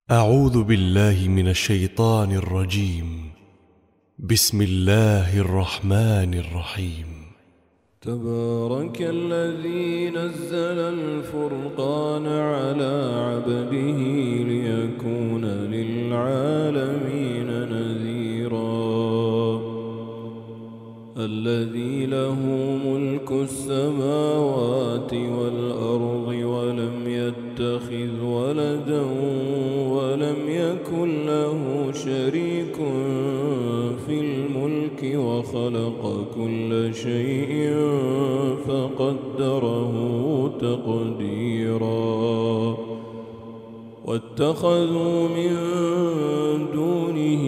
أعوذ بالله من الشيطان الرجيم. بسم الله الرحمن الرحيم. تبارك الذي نزل الفرقان على عبده ليكون للعالمين نذيرا. الذي له ملك السماوات والأرض ولم يتخذ ولدا ولم يكن له شريك في الملك وخلق كل شيء فقدره تقديرا. واتخذوا من دونه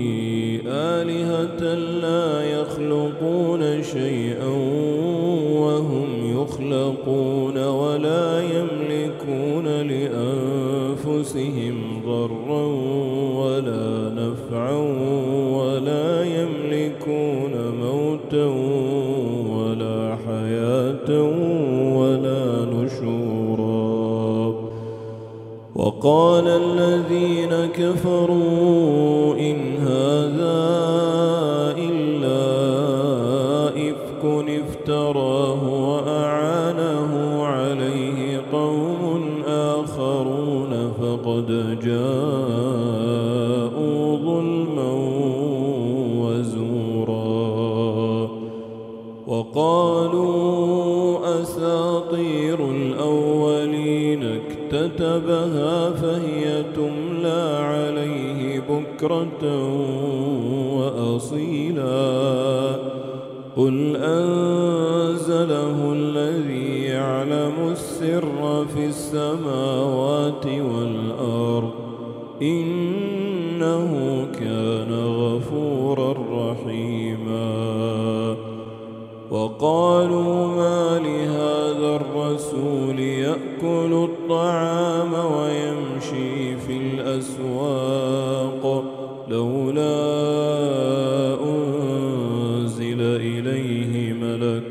آلهة لا يخلقون شيئا وهم يخلقون ولا يملكون لأنفسهم ضرا ولا نفعا ولا يملكون موتا ولا حياة ولا نشورا. وقال الذين كفروا إن هذا إلا إفك افتراه وأعانه عليه قوم آخرون فقد جاءوا ظلما وزورا. وقالوا أساطير الأولين اكتتبها فهي تملى عليه بكرة وأصيلا. قل أنزله الذي يعلم السر في السماوات والأرض إنه كان غفورا رحيما. وقالوا ما لهذا الرسول يأكل الطعام ويمشي في الأسواق لولا أنزل إليه ملك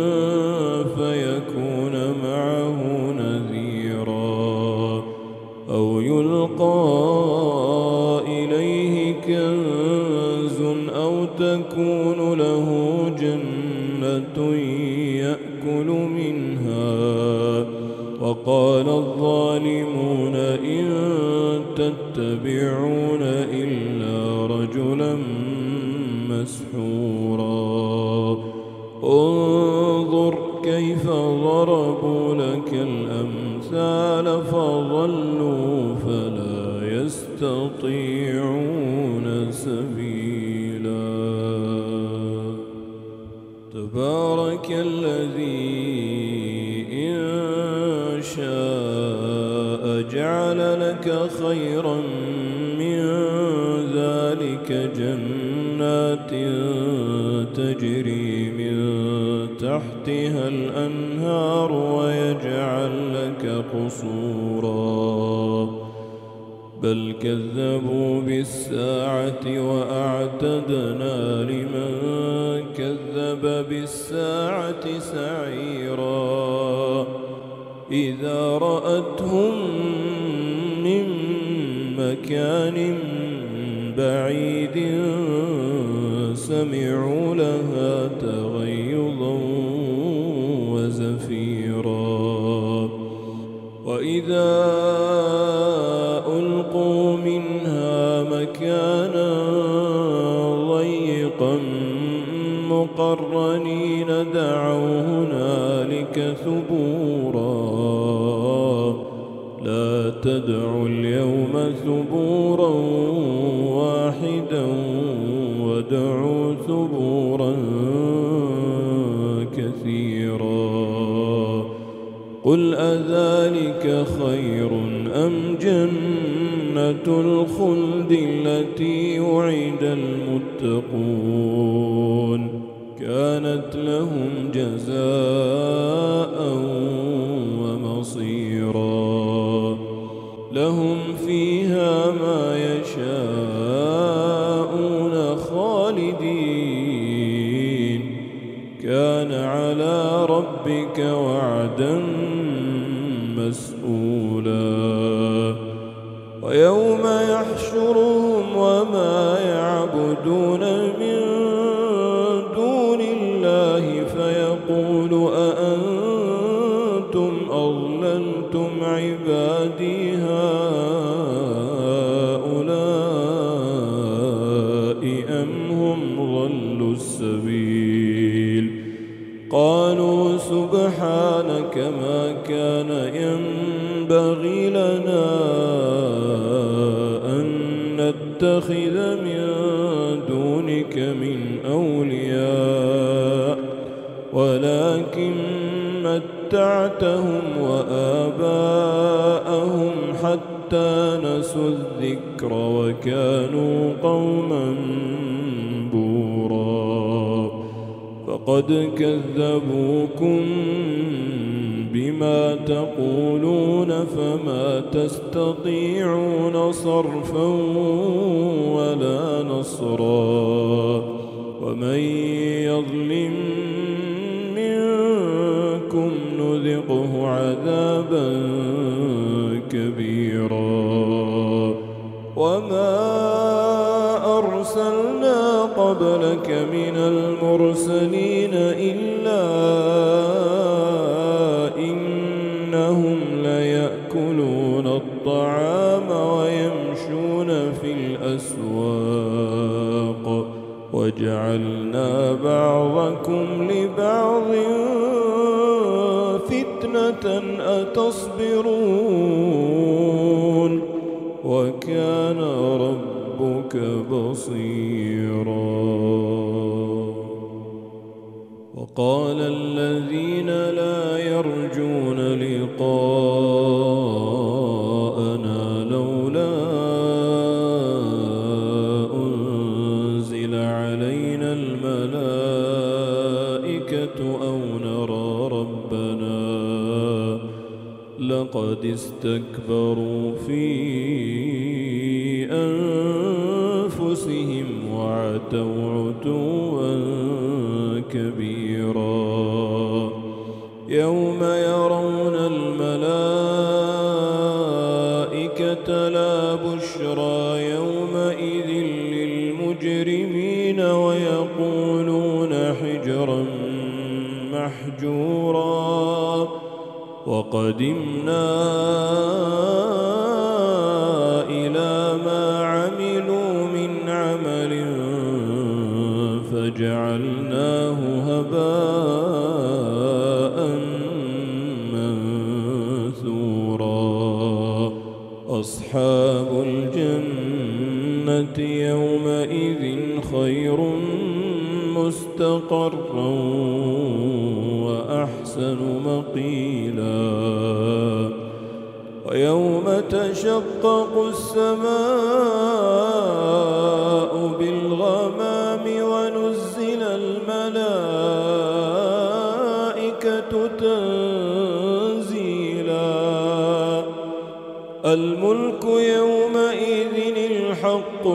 فيكون معه نذيرا أو يلقى إليه كنز أو تكون له جنة يأكل منها. وقال الظالمون إن تتبعون إلا رجلا مسحورا. انظر كيف ضربوا لك الأمثال فضلوا فلا يستطيعون سبيلا. تبارك الذي إن شاء جعل لك خيرا من ذلك جنات تجري من تحتها الأنهار ويجعل لك قصورا. بل كذبوا بالساعة وأعتدنا لمن كذب بالساعة سعيرا. إذا رأتهم من مكان بعيد سمعوا لها تغيظا وزفيرا. وإذا ألقوا منها مكانا ضيقا مقرنين دعوا هنالك ثبورا. لا تدعوا اليوم ثبورا واحدا ودعوا ثبورا كثيرا. قل أذلك خير أم جنة الخلد التي وعد المتقون كانت لهم جزاء ومصيرا. لهم فيها ما يشاءون خالدين كان على ربك وعدا مسئولا. ويوم يحشرهم وما يعبدون من دون الله فيقول أأنتم أضللتم عبادي هؤلاء أم هم ضلوا السبيل قالوا سبحانك ما كان ينبغي لنا أن نتخذ من دونك من أولياء ولكن متعتهم وآباءهم حتى نسوا الذكر وكانوا قوما بورا فقد كذبوكم بما تقولون فما تستطيعون صرفا ولا نصرا ومن يظلم منكم نذقه عذابا كبيرا وما أرسلنا قبلك من المرسلين إلا إنهم ليأكلون الطعام ويمشون في الأسواق وجعلنا بعضكم لبعض فتنة أتصبرون وكان ربك بصيرا وقال الذين لا يرجون لقاءنا لولا أنزل علينا الملائكة أو نرى ربنا لقد استكبروا في أنفسهم وعتوا عتوا كبيرا يوم يرون الملائكة لا بشرى يومئذ للمجرمين ويقولون حجرا محجورا وقدمنا إلى ما عملوا من عمل فجعلناه هباء منثورا أصحاب الجنة يومئذ خير مستقرا وأحسن مقيلا ويوم تشقق السماء بالغمام ونزل الملائكة تنزيلا الملك يومئذ الحق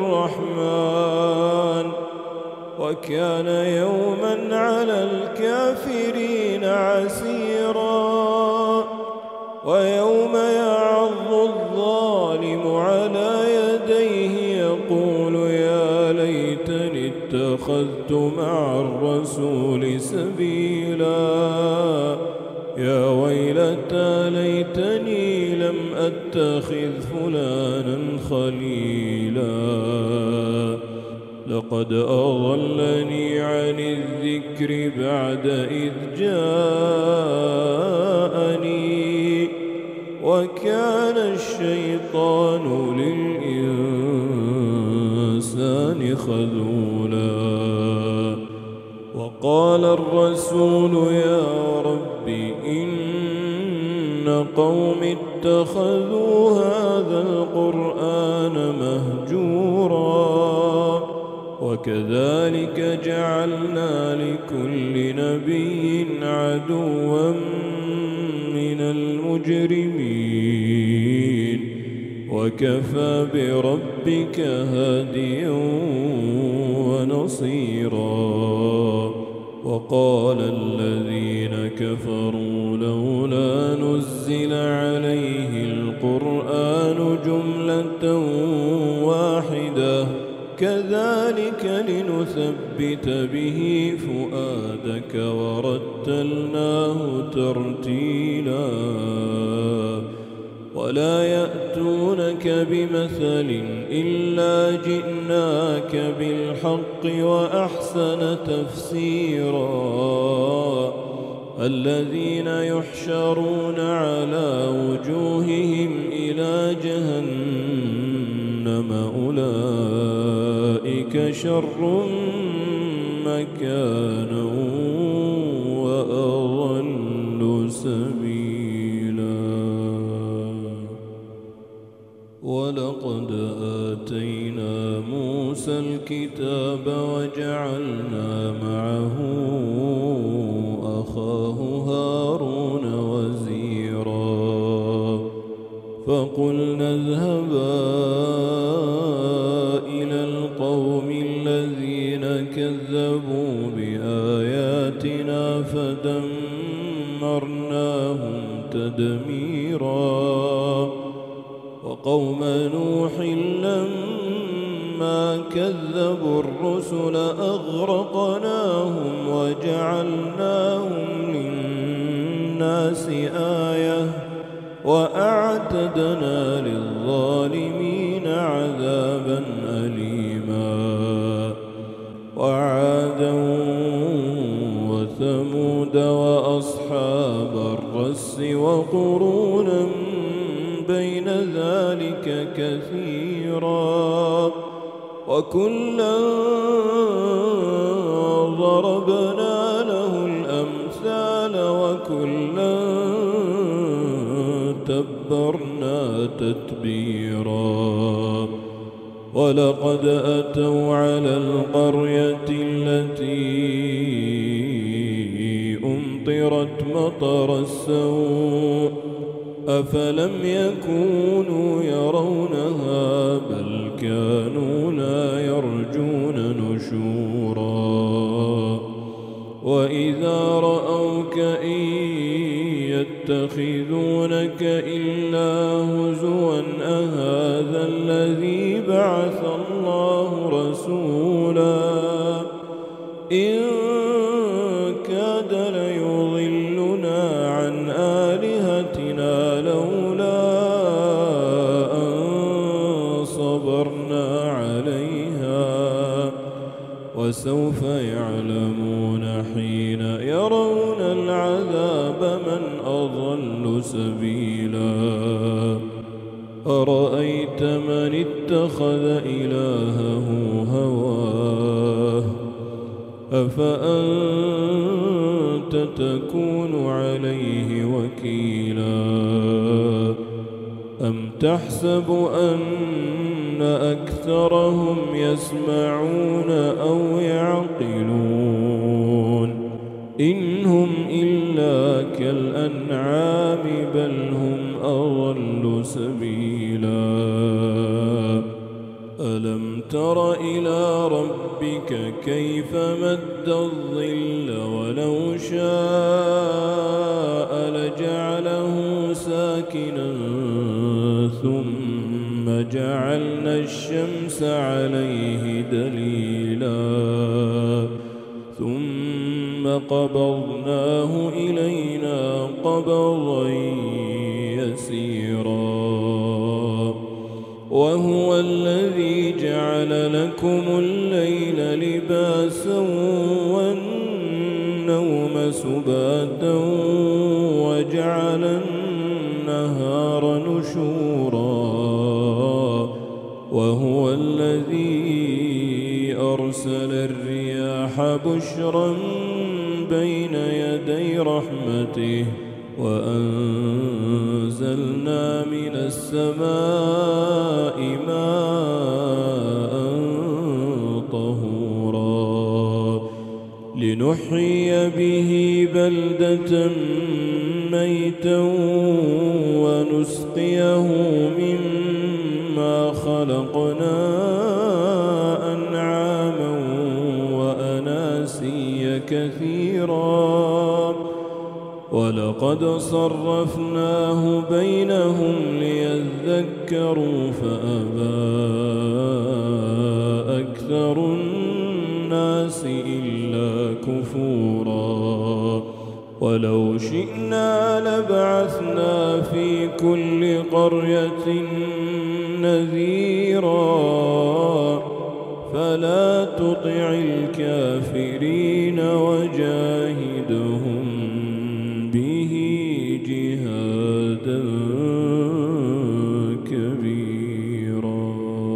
للرحمن وكان يوما على الكافرين عسيرا ويوم يعض الظالم على يديه يقول يا ليتني اتخذت مع الرسول سبيلا يا ويلتى ليتني لم أتخذ فلانا خليلا لقد أضلني عن الذكر بعد إذ جاءني وكان الشيطان للإنسان خذولا وقال الرسول يا رب إن قوم اتخذوا هذا القرآن مهجورا وكذلك جعلنا لكل نبي عدوا من المجرمين وكفى بربك هاديا ونصيرا وقال الذين كفروا لولا نزل عليه القرآن جملة واحدة كذلك لنثبت به فؤادك ورتلناه ترتيلا ولا يأتونك بمثل إلا جئناك بالحق وأحسن تفسيرا الذين يحشرون على وجوههم إلى جهنم أولئك شر مكانا وأضل سبيلا ولقد آتينا موسى الكتاب وجعلنا معه أخاه هارون وزيرا فقلنا اذهبا إلى القوم الذين كذبوا بآياتنا فدمرناهم تدميرا وقوم نوح لما كذبوا الرسل أغرقناهم وجعلناهم للناس آية وأعتدنا للظالمين عذابا أليما وعادا وثمود وأصحاب الرس وقرونا بين ذلك كثيرا وكلا ضربنا له الأمثال وكلا تبرنا تتبيرا ولقد أتوا على القرية التي أمطرت مطر السوء أفلم يكونوا يرونها بل كانوا لا يرجون نشورا وإذا رأوك إن يتخذونك إلا هزوا أهذا الذي بعث الله رسولا إن كاد ليضلنا عن آلهتنا لولا أن صبرنا عليها وسوف يعلمون حين يرون العذاب من أضل سبيلا أرأيت من اتخذ إلهه هواه أفأنت تكون عليه وكيلا أم تحسب أن أكثرهم يسمعون أو يعقلون إن هم إلا كالأنعام بل هم أضل سبيلا ألم تر إلى ربك كيف مد الظل ولو شاء لجعله ساكنا ثم جعلنا الشمس عليه دليلا ثم قبضناه إلينا قبضا يسيرا وهو الذي جعل لكم الليل لباسا والنوم سباتا وجعل النهار نشورا وهو الذي أرسل الرياح بشرا بين يدي رحمته وأنزلنا من السماء ماء طهورا لنحيي به بلدة ميتا ونسقيه مما خلقنا أنعاما وأناسيا كثيرا ولقد صرفناه بينهم ليذكروا فأبى أكثر الناس إلا كفورا ولو شئنا لبعثنا في كل قرية نذيرا فلا تطع الكافرين وجاهدهم به جهادا كبيرا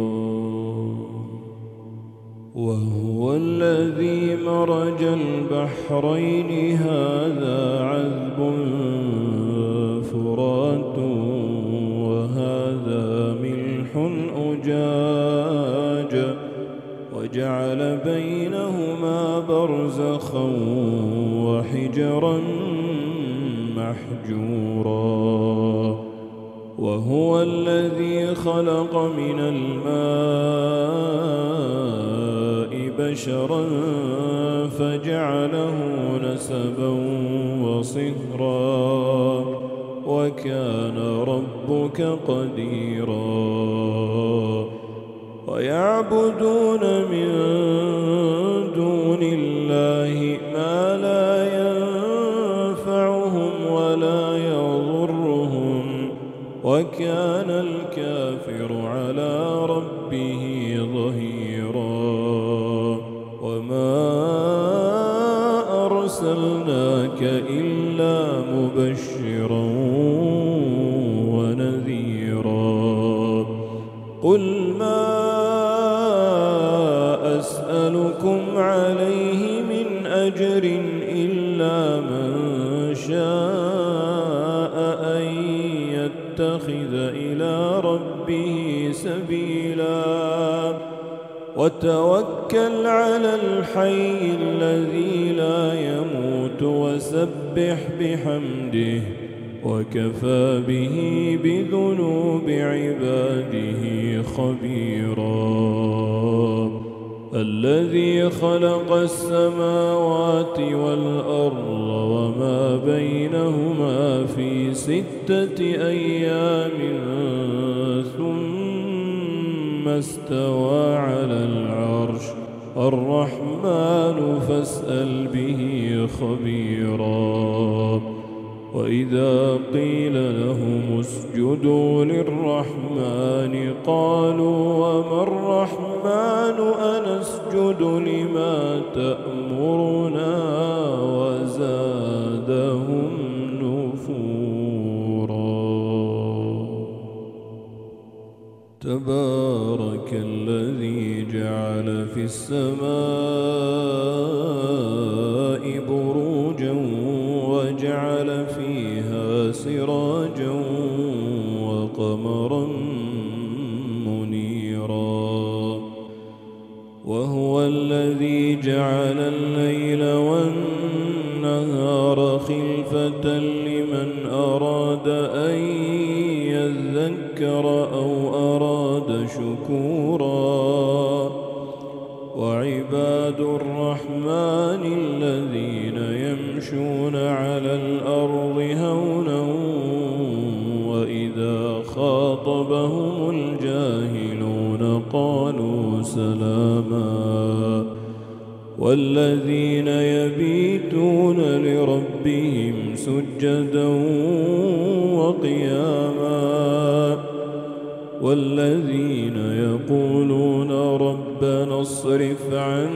وهو الذي مرج البحرين هذا عذب فرات وهذا ملح أجاج وجعل بينهما برزخا وحجرا محجورا وهو الذي خلق من الماء بشرا فجعله نسبا وصهرا وكان ربك قديرا ويعبدون من دون الله ما لا ينفعهم ولا يضرهم وكان الكافر على ربه ظهيرا وما أرسلناك إلا مبشرا ونذيرا قل ما أسألكم عليه من أجر إلا من شاء أن يتخذ إلى ربه سبيلا وتوكل على الحي الذي لا يموت وسبح بحمده وكفى به بذنوب عباده خبيرا الذي خلق السماوات والأرض وما بينهما في 6 أيام ثم استوى على العرش الرحمن فاسأل به خبيرا وإذا قيل لهم اسجدوا للرحمن قالوا وما الرحمن أنسجد لما تأمرنا وزادهم نفورا تبارك الذي جعل في السماء بروجا وجعل فيها سراجا وقمرا منيرا وهو الذي جعل الليل والنهار خلفة لمن أراد أن يذكر أو أراد شكورا وعباد الرحمن الذين يمشون على الأرض هونا وإذا خاطبهم الجاهلون قالوا سلاما والذين يبيتون لربهم سجدا وقياما والذين يقولون ربنا اصرف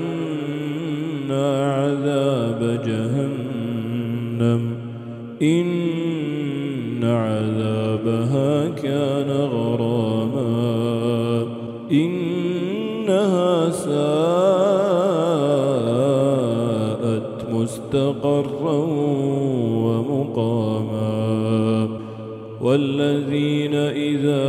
عنا عذاب جهنم إن عذابها كان غراما إنها ساءت مستقرا ومقاما والذين إذا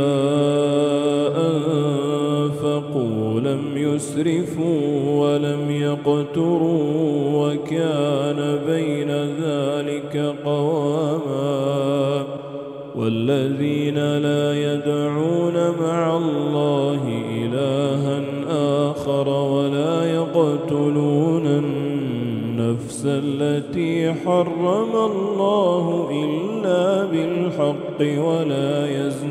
أنفقوا لم يسرفوا ولم يقتروا وكان بين ذلك قواما والذين لا يدعون مع الله إلها آخر ولا يقتلون النفس النفس التي حرم الله إلا بالحق ولا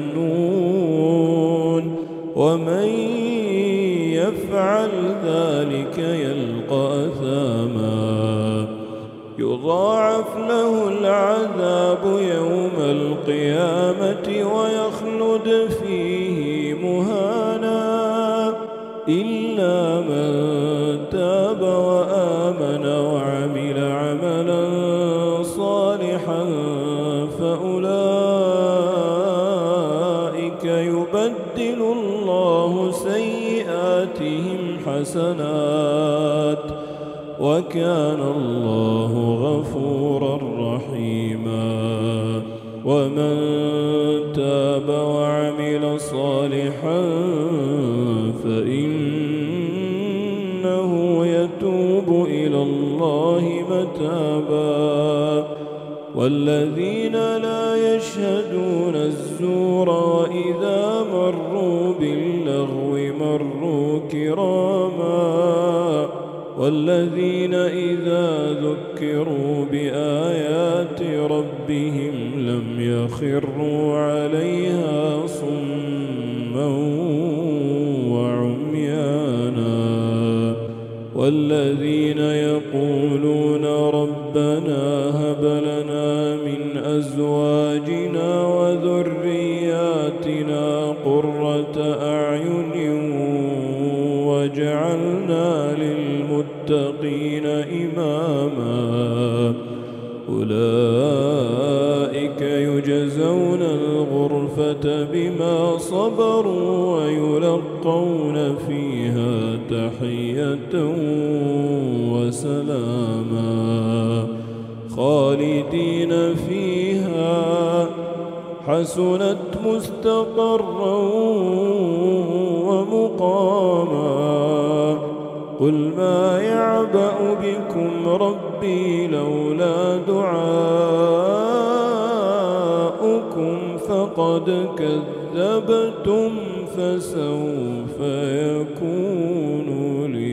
يزنون ومن يفعل ذلك يلقى أثاما يضاعف له العذاب يوم القيامة ويخلد فيه مهانا إلا من تاب وآمن وعمل عملا صالحا فأولئك يبدل الله سيئاتهم حسنات وكان الله غفورا رحيما ومن تاب وعمل صالحا فإنه يتوب إلى الله متابا والذين لا يشهدون الزور وإذا مروا باللغو مروا كراما والذين إذا ذكروا بآيات ربهم لم يخروا عليها صما وعميانا والذين يقولون ربنا هب لنا من أزواجنا وذرياتنا قرة أعين واجعلنا للمتقين إماما أولئك يجزون الغرفة بما صبروا ويلقون فيها تحية وسلاما خالدين فيها حسنت مستقرا ومقاما قل ما يعبأ بكم ربي لولا دعاؤكم فقد كذبتم فسوف يكون لي